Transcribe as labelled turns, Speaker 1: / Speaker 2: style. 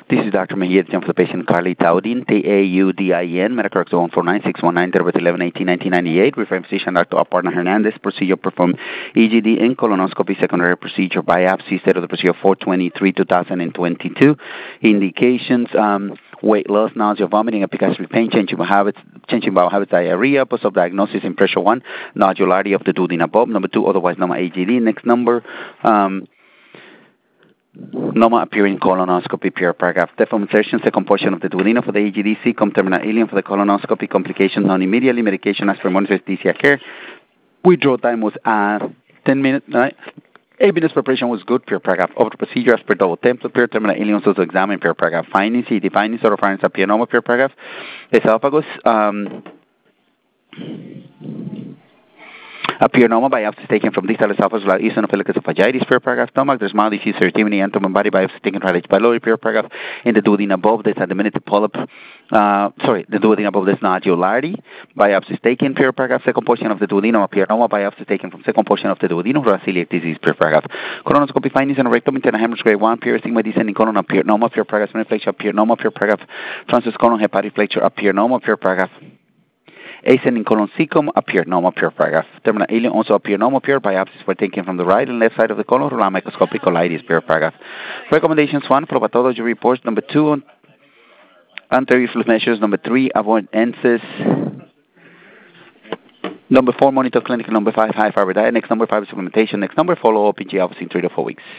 Speaker 1: This is Dr. Mejia, for the patient Carly Taudin, Taudin, medical zone 49619-1118-1998. Referring physician Dr. Aparna Hernandez. Procedure performed EGD and colonoscopy. Secondary procedure biopsy. State of the procedure 4/23/2022. Indications: weight loss, nausea, vomiting, epigastric pain, changing bowel habits, diarrhea. Post-op diagnosis: impression 1, nodularity of the duodenum bulb. Number 2, otherwise known as AGD. Next number. Noma appearing colonoscopy, pure paragraph. Deform insertion, second portion of the duodenum for the AGD. C-com terminal ileum for the colonoscopy. Complications known immediately. Medication as per monitor anesthesia care. Withdrawal time was 10 minutes. 8 minutes preparation was good, pure paragraph. Over the procedure as per double template, pure terminal ileum also examined, pure paragraph. Findings, CT findings, oropharynx, papilloma, pure paragraph. Esophagus, a pionoma biopsy taken from distal esophagus without eosinophilic esophagitis, pure paragraph. Stomach, there's mild disease, irritability, abdomen, body biopsy taken from H. pylori, pure paragraph. In the duodenum bulb, there's a diminutive polyp. The duodenum bulb, there's nodularity. Biopsy taken, pure paragraph. Second portion of the duodenum, a pionoma biopsy taken from second portion of the duodenum, celiac disease, pure paragraph. Colonoscopy findings and rectum, internal hemorrhage grade 1, pure stigma descending colon, a pionoma, pure paragraph. Smooth flexure, a pionoma, pure paragraph. Transverse colon, hepatic flexure, a pionoma, pure paragraph. Ascending colon cecum, appeared normal, pure paragraph. Terminal ileum also appeared normal, pure. Biopsies were taken from the right and left side of the colon. Rural microscopic colitis, pure paragraph. Recommendations: 1, follow pathology reports. Number 2, anterior fluid measures. Number 3, avoid NSAIDs. Number 4, monitor clinical. Number 5, high fiber diet. Next number 5, supplementation. Next number, follow up in office in 3 to 4 weeks.